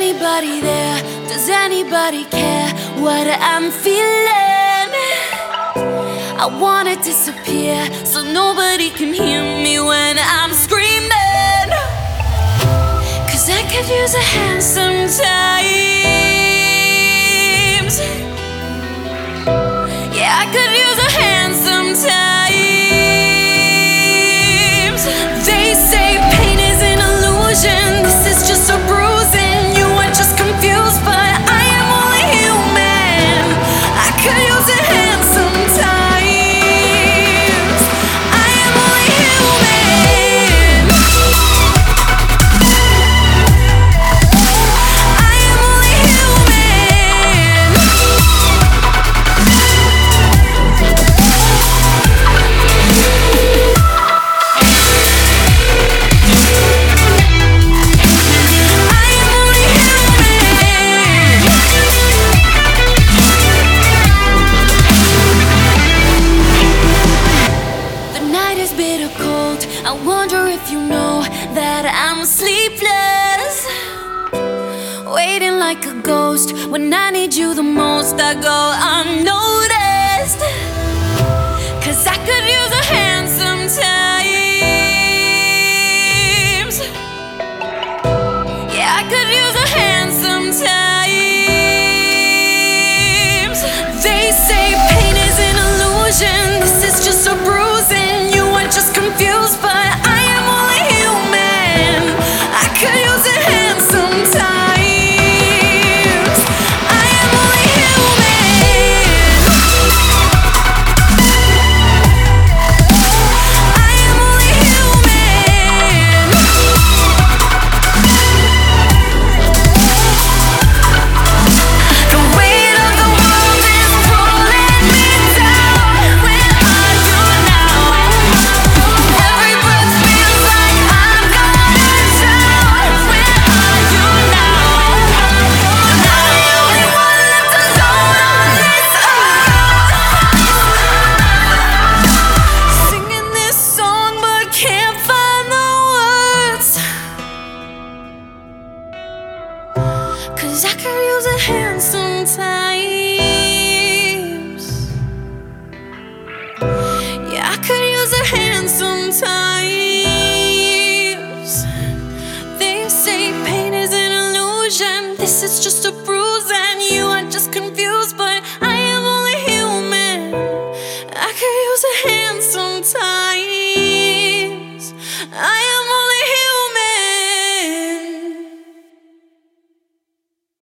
anybody there? Does anybody care what I'm feeling? I wanna disappear so nobody can hear me when I'm screaming. 'Cause I could use a hand sometimes. Yeah, I could use a hand sometimes. They say pain is an illusion, this is just a bruising. You are just confused, but I am only human. I could use a hand sometimes. I am only human. I am only human. Bitter cold. I wonder if you know that I'm sleepless, waiting like a ghost. When I need you the most, I go unnoticed. 'Cause I could use a hand sometimes. Yeah, I could use a hand sometimes. They say pain is an illusion, this is just a bruising. Just confused, but I am only human. I could use a hand sometimes. I am only human. I am only human. The weight of the world is pulling me down. Where are you now? Every breath feels like I'm going down. Where are you now? Am I the only one left alone on this earth? Singing this song but can't find the words. 'Cause I could use a hand sometimes. Yeah, I could use a hand sometimes. They say pain is an illusion, this is just a bruise.